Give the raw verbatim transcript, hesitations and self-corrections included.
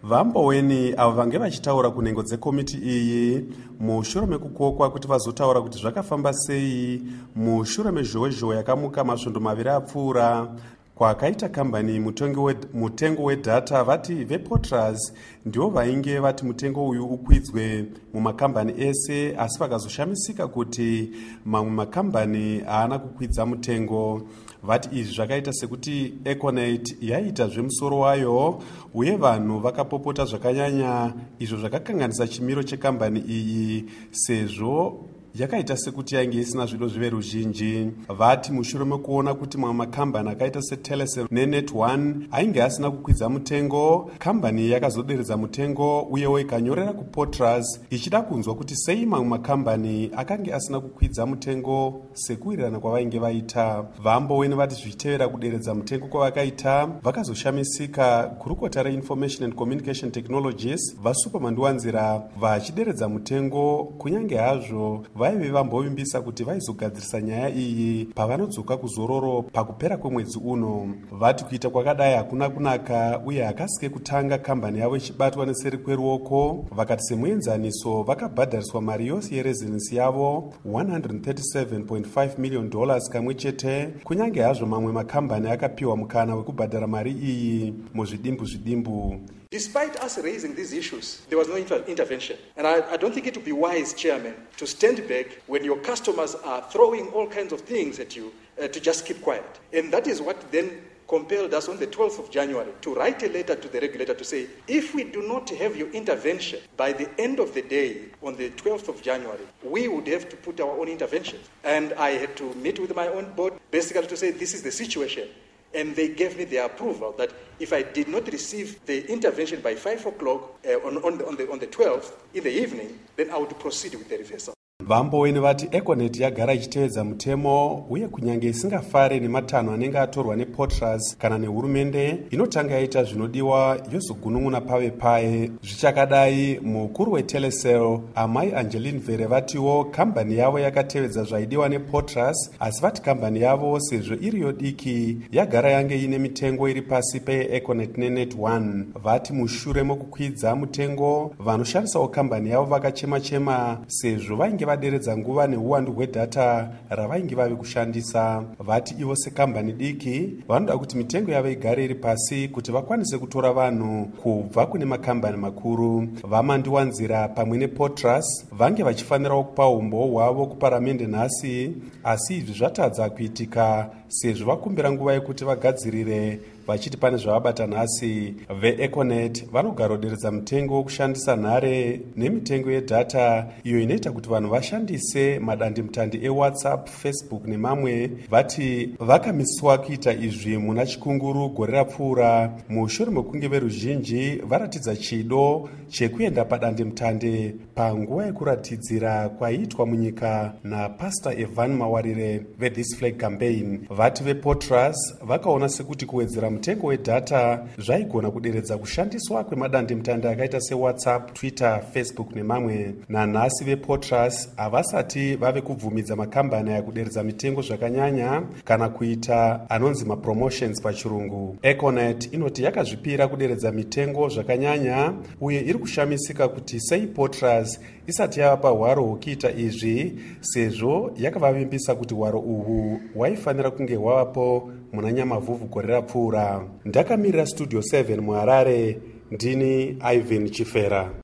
Vamboweni avo vange vachitaura kunhengo dzekomiti iyi mushure mekukokwa kuti vazotaura kuti zvakafamba sei mushure mezhowezhowe yakamuka masvondo maviri apfuura kwakaita kambani mutengo wedhata. Vati vePortras ndivo vainge vati mutengo uyu ukwidzwe mumakambani ese, asi vakazoshamisika kuti mamwe makambani haana kukwidza mutengo. Vati izvi zvakaita sekuti Econet yaita zvemusoro wayo uye vanhu vakapopota zvakanyanya, izvo zvakakanganisa chimiro chekambani iyi sezvo yakaita sekuti yainge isina zvido zvive ruzhinji. Vati mushure mekuona kuti mamwe makambani akaita seTelecel neNet one ainge asina kukwidza mutengo, kambani yakazoderedza mutengo uyewo ikanyorera kuPortras ichida kunzwa kuti sei mamwe makambani akange asina kukwidza mutengo sekuwirirana kwavainge vaita. Vamboweni vati zvichitevera kuderedza mutengo kwavakaita vakazoshamisika. Gurukota reInformation and Communication Technologies vaSupermanduwanzira vachideredza mutengo kunyange hazvo vaive vambovimbisa kuti vaizogadzirisa nyaya iyi pavanodzoka kuzororo pakupera kwemwedzi uno. Vati kuita kwakadai hakuna kunaka uye hakasike kutanga kambani yavo ichibatwa neseri kweruoko. Vakati semuenzaniso vakabhadhariswa mari yose yerezidensi yavo one hundred thirty-seven point five million dollars kamwe chete, kunyange hazvo mamwe makambani akapiwa mukana wekubhadhara mari iyi muzvidimbu zvidimbu. Despite us raising these issues, there was no inter intervention. And I, I don't think it would be wise, Chairman, to stand back when your customers are throwing all kinds of things at you uh, to just keep quiet. And that is what then compelled us on the twelfth of January to write a letter to the regulator to say, if we do not have your intervention by the end of the day on the twelfth of January, we would have to put our own interventions. And I had to meet with my own board basically to say, this is the situation. And they gave me their approval that if I did not receive the intervention by five o'clock uh, on, on, the, on, the, on the twelfth in the evening, then I would proceed with the reversal. Vamboweni vati Econet yagara ichitevedza mutemo uye kunyange isingafare nematanho anenge atorwa nePortras kana nehurumende inotanga yaita zvinodiwa yozogunun'una pave paye. Zvichakadai, mukuru weTelecel amai Angeline Vere vatiwo kambani yavo yakatevedza zvaidiwa nePortras, asi vati kambani yavo sezvo iri yodiki yagara yange ine mitengo iri pasi peEconet neNet one. Vati mushure mokukwidza mutengo vanoshandisawo kambani yavo vakachema-chema sezvo vainge vaderedza nguva neuwandu hwedhata ravainge vave kushandisa. Vati ivo sekambani diki vanoda kuti mitengo yavo igare iri pasi kuti vakwanise kutora vanhu kubva kune makambani makuru. Vamandiwanzira pamwe nePortras vange vachifanirawo kupa umbo hwavo kuparamende nhasi, asi izvi zvatadza kuitika sezvo vakumbira nguva yekuti vagadzirire vachiti pane zvavabata nhasi. VeEconet vanogara kuderedza mutengo wokushandisa nhare nemitengo yedhata iyo inoita kuti vanhu vashandise madandemutande eWhatsApp, Facebook nemamwe. Vati vakamiswa kuita izvi muna chikunguru gore rapfuura mushure mekunge veruzhinji varatidza chido chekuenda padandemutande panguva yekuratidzira kwaiitwa munyika naPastor Evan Mawarire veThis Flag Campaign. Vati vePortras vakaona sekuti kuwedzera mutengo wedhata zvaigona kuderedza kushandiswa kwemadandemutande akaita seWhatsApp, Twitter, Facebook nemamwe. Nanhasi vePortras havasati vave kubvumidza makambani aya kuderedza mitengo zvakanyanya kana kuita anonzi mapromotions pachirungu. Econet inoti yakazvipira kuderedza mitengo zvakanyanya uye iri kushamisika kuti sei Portras isati yavapa hwaro hwokuita izvi sezvo yakavavimbisa kuti hwaro uhwu hwaifanira kunge hwavapo muna Nyamavhuvhu gore rapfuura. Ndakamirira Studio seven muHarare, ndini Ivan Chifera.